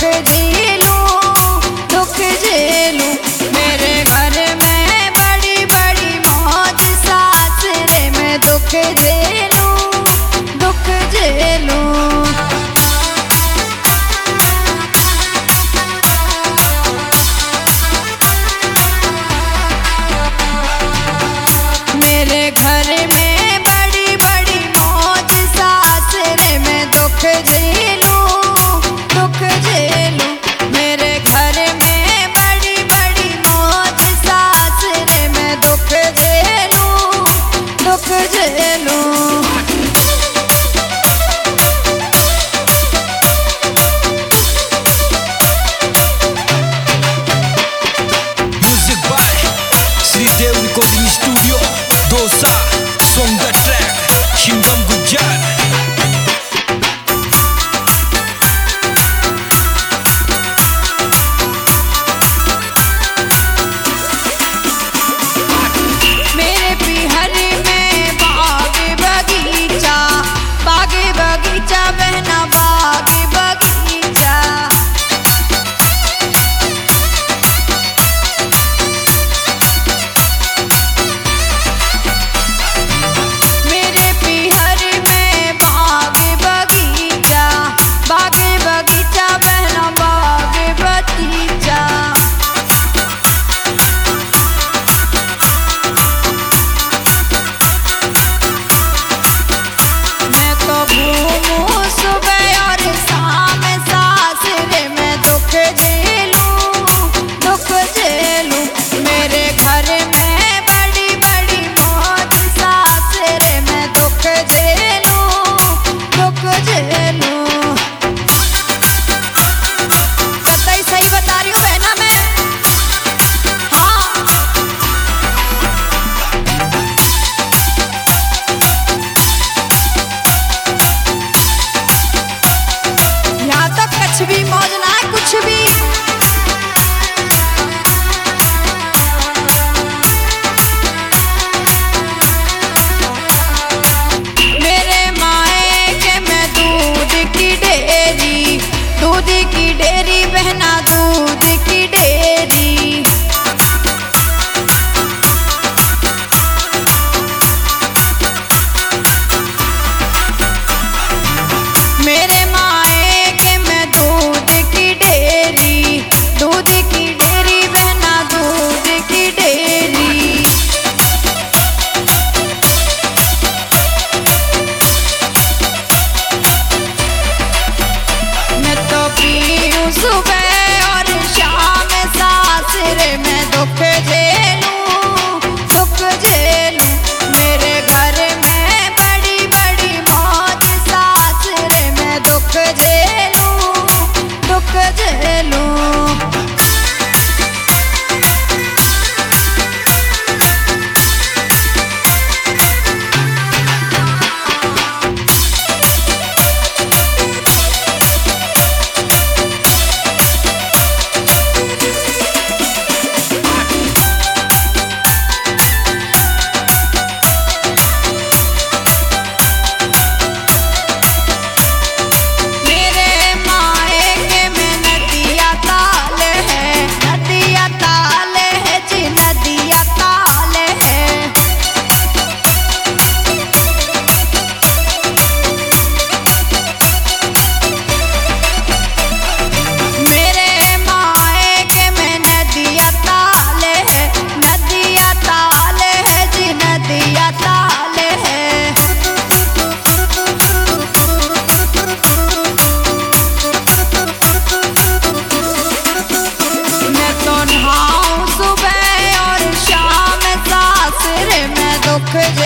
झेलूं, दुख झेलूं। मेरे घर में बड़ी बड़ी मौज, सासरे में दुख झेलूं, दुख झेलूं। मेरे घर में बड़ी बड़ी मौज, सासरे में दुख झेलूं, दुख झेलूं। मेरे घर में बड़ी बड़ी मौज, सासरे में दुख झेलूं, दुख झेलूं। Music by Sridev Recording Studio, Dosa, Song the Track, Kingdom Gujarat. मेरे पिहर में बाग बगीचा, बाग बगीचा बहना बाग बगीचा। मेरे पिहर में बाग बगीचा, बाग बगीचा बहना बाग बगीचा। मैं तो घूमूं सुबह और शाम, सासरे में दुख झेलूं, दुख झेलूं। मेरे घर में बड़ी बड़ी मौज, सासरे में दुख झेलूं, दुख झेलूं। कतई सही बता रही हूँ बहना मैं, हाँ। यहाँ तक कुछ भी मौज ना है, कुछ भी। मेरे मायके में दूध की डेयरी, दूध की डेयरी बहना दूध की डेयरी। मेरे मायके में दूध की डेयरी, दूध की डेयरी बहना दूध की डेयरी। मैं तो पीऊं सुबह और शाम, सासरे में दुख झेलूं, दुख झेलूं। मेरे घर में बड़ी बड़ी मौज, सासरे में दुख झेलूं, दुख झेलूं। मेरे मायके में नदिया ताल है, नदिया ताल है जी, नदिया ताल है। मेरे मायके में नदिया ताल है, नदिया ताल है जी, नदिया ताल है। मैं तो नहाऊं सुबह और शाम, सासरे में दुख